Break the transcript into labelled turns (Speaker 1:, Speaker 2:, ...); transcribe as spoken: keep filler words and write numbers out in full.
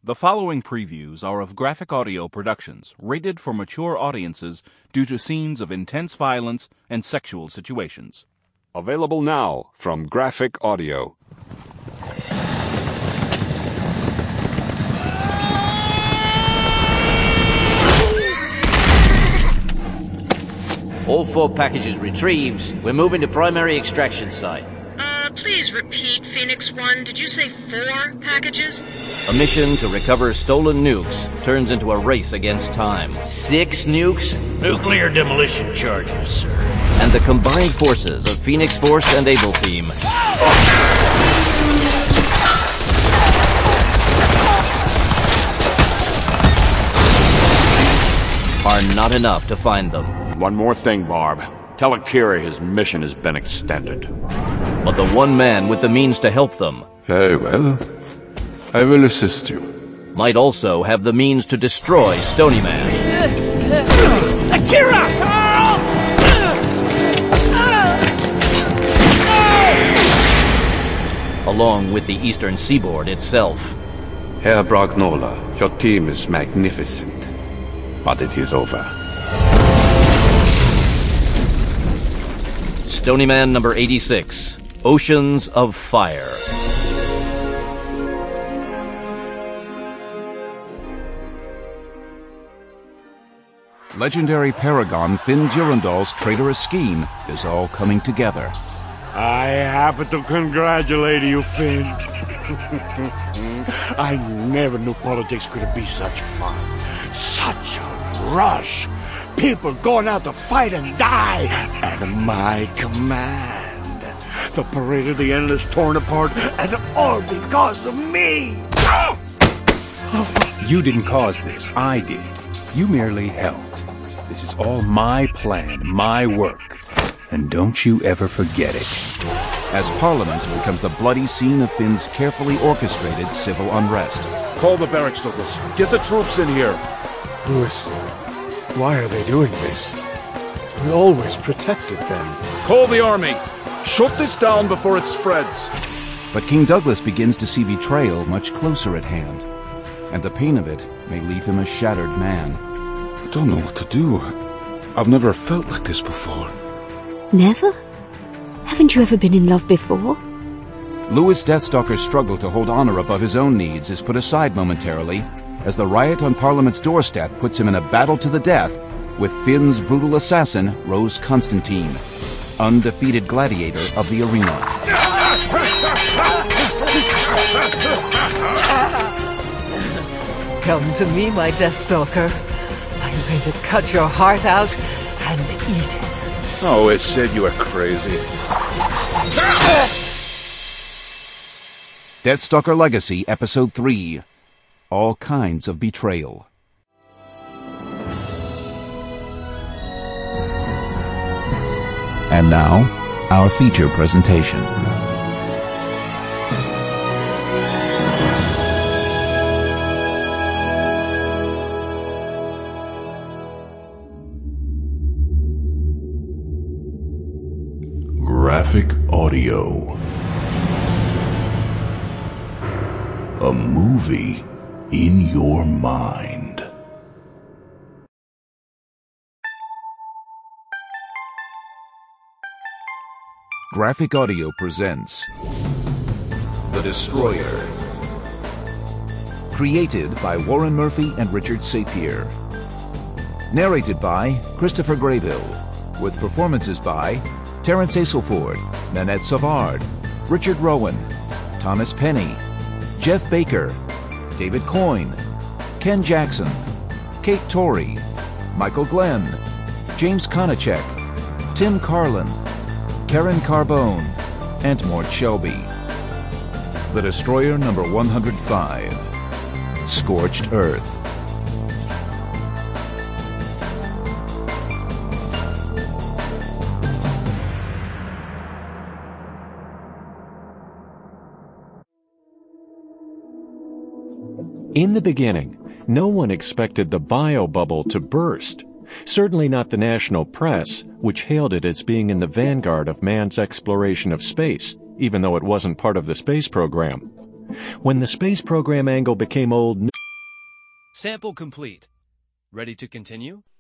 Speaker 1: The following previews are of Graphic Audio Productions, rated for mature audiences due to scenes of intense violence and sexual situations.
Speaker 2: Available now from Graphic Audio.
Speaker 3: All four packages retrieved. We're moving to primary extraction site.
Speaker 4: Uh, please repeat, Phoenix One. Did you say four packages?
Speaker 3: A mission to recover stolen nukes turns into a race against time. Six nukes?
Speaker 5: Nuclear demolition charges, sir.
Speaker 3: And the combined forces of Phoenix Force and Able Team are not enough to find them.
Speaker 6: One more thing, Barb. Tell Akira his mission has been extended.
Speaker 3: But the one man with the means to help them
Speaker 7: Very well. I will assist you.
Speaker 3: might also have the means to destroy Stony Man.
Speaker 5: Akira!
Speaker 3: Along with the eastern seaboard itself.
Speaker 7: Herr Bragnola, your team is magnificent. But it is over.
Speaker 3: Stony Man number eighty-six, Oceans of Fire.
Speaker 1: Legendary paragon Finn Girandol's traitorous scheme is all coming together.
Speaker 6: I happen to congratulate you, Finn. I never knew politics could be such fun. Such a rush. People going out to fight and die at my command. The parade of the endless torn apart, and all because of me.
Speaker 8: You didn't cause this. I did. You merely helped. This is all my plan, my work. And don't you ever forget it.
Speaker 1: As Parliament becomes the bloody scene of Finn's carefully orchestrated civil unrest.
Speaker 9: Call the barracks, Douglas. Get the troops in here.
Speaker 10: Lewis, why are they doing this? We always protected them.
Speaker 9: Call the army. Shut this down before it spreads.
Speaker 1: But King Douglas begins to see betrayal much closer at hand, and the pain of it may leave him a shattered man.
Speaker 9: I don't know what to do. I've never felt like this before.
Speaker 11: Never? Haven't you ever been in love before?
Speaker 1: Lewis Deathstalker's struggle to hold honor above his own needs is put aside momentarily, as the riot on Parliament's doorstep puts him in a battle to the death with Finn's brutal assassin, Rose Constantine, undefeated gladiator of the arena.
Speaker 12: Come to me, my Deathstalker. I'm going to cut your heart out and eat it.
Speaker 9: Oh, it said you were crazy.
Speaker 1: Deathstalker Legacy, Episode three. All Kinds of Betrayal. And now, our feature presentation.
Speaker 13: Graphic Audio. A movie in your mind.
Speaker 1: Graphic Audio presents The Destroyer. Created by Warren Murphy and Richard Sapir. Narrated by Christopher Graybill, with performances by Terence Aselford, Nanette Savard, Richard Rowan, Thomas Penny, Jeff Baker, David Coyne, Ken Jackson, Kate Torrey, Michael Glenn, James Konachek, Tim Carlin, Karen Carbone, and Mort Shelby. The Destroyer number one hundred five, Scorched Earth.
Speaker 14: In the beginning, no one expected the bio-bubble to burst. Certainly not the national press, which hailed it as being in the vanguard of man's exploration of space, even though it wasn't part of the space program. When the space program angle became old
Speaker 15: Sample complete. Ready to continue?